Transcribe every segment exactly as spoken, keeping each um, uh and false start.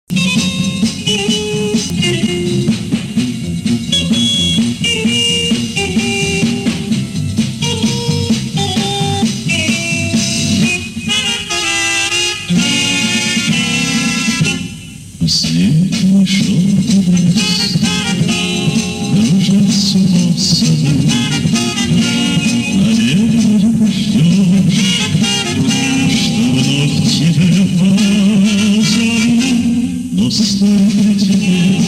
Последний шел лес, кружа с ума в саду. Наверное, ждешь, что вновь тебя позову. Но стоит ли тебе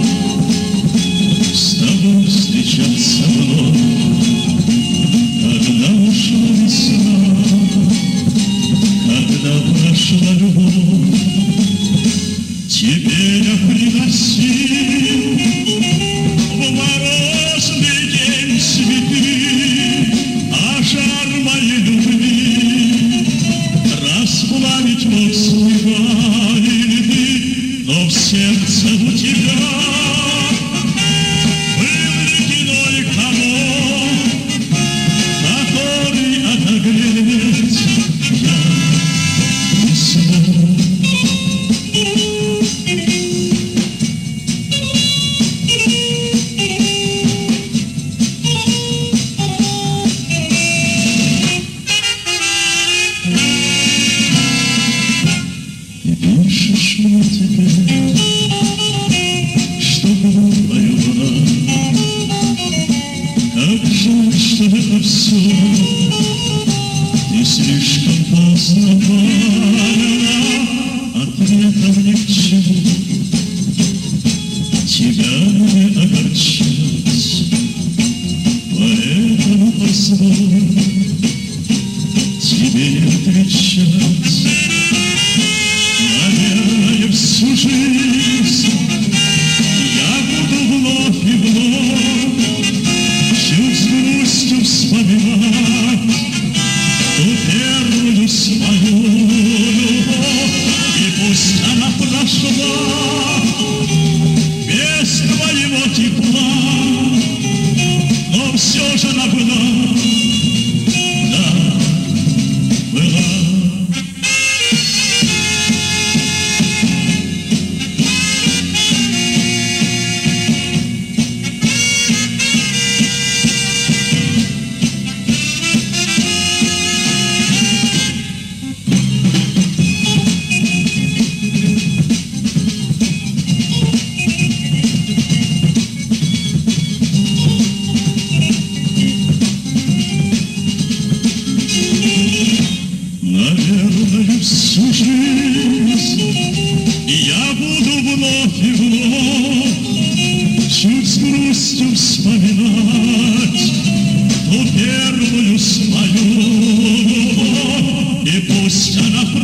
с тобой встречаться вновь, когда ушла весна, когда прошла любовь? Тебе я приносил в морозный день цветы, а жар моей любви расплавить мог смывали льды, но в сердце у тебя был ледяной комок, который отогреть я не смог. Пишешь мне теперь, что было твоя луна. Как жаль, что это все ты слишком поздно поняла. Ответом ни к чему тебя не огорчать, поэтому позволь тебе отвечать. Наверное, всю жизнь я буду вновь и вновь чуть с грустью вспоминать ту первую свою любовь. И пусть она прошла без твоего тепла, но все же она была, да, была. Наверное, всю жизнь я буду вновь и вновь чуть с грустью вспоминать ту первую свою любовь. И пусть она